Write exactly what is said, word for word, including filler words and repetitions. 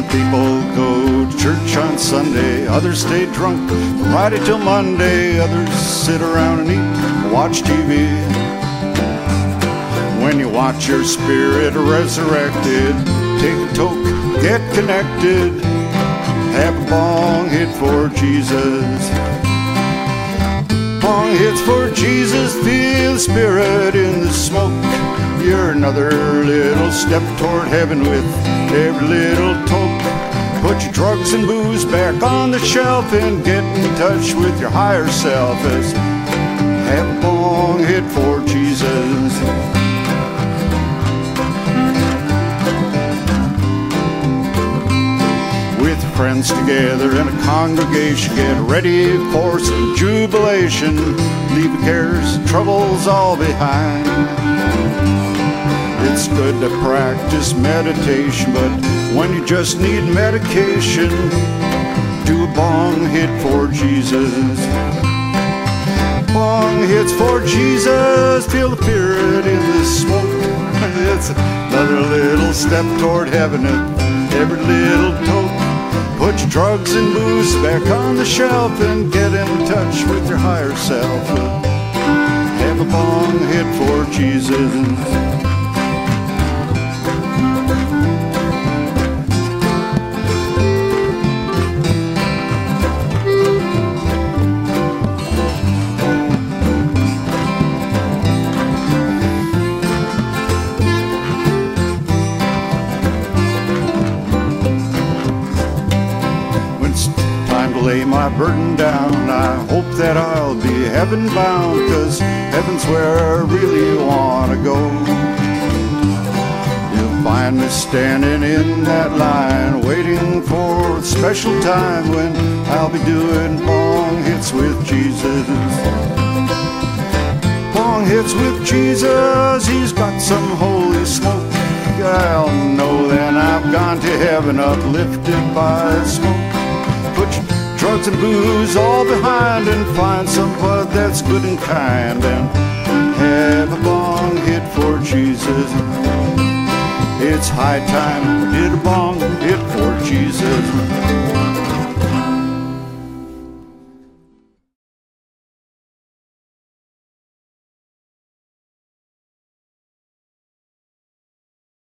People go to church on Sunday, others stay drunk from Friday till Monday, others sit around and eat, watch T V. When you watch your spirit resurrected, take a toke, get connected, have a bong hit for Jesus. Bong hits for Jesus, feel the spirit in the smoke. You're another little step toward heaven with every little toke. Put your drugs and booze back on the shelf and get in touch with your higher self as have a bong hit for Jesus. With friends together in a congregation, get ready for some jubilation. Leave the cares and troubles all behind. It's good to practice meditation, but when you just need medication, do a bong hit for Jesus. Bong hits for Jesus, feel the spirit in the smoke. It's another little step toward heaven and every little toke. Put your drugs and booze back on the shelf and get in touch with your higher self. Have a bong hit for Jesus. Lay my burden down, I hope that I'll be heaven bound, 'cause heaven's where I really wanna go. You'll find me standing in that line, waiting for the special time when I'll be doing bong hits with Jesus. Bong hits with Jesus, he's got some holy smoke. I'll know then I've gone to heaven, uplifted by smoke. Put your drugs and booze all behind and find some bud that's good and kind and have a bong hit for Jesus. It's high time we did a bong hit for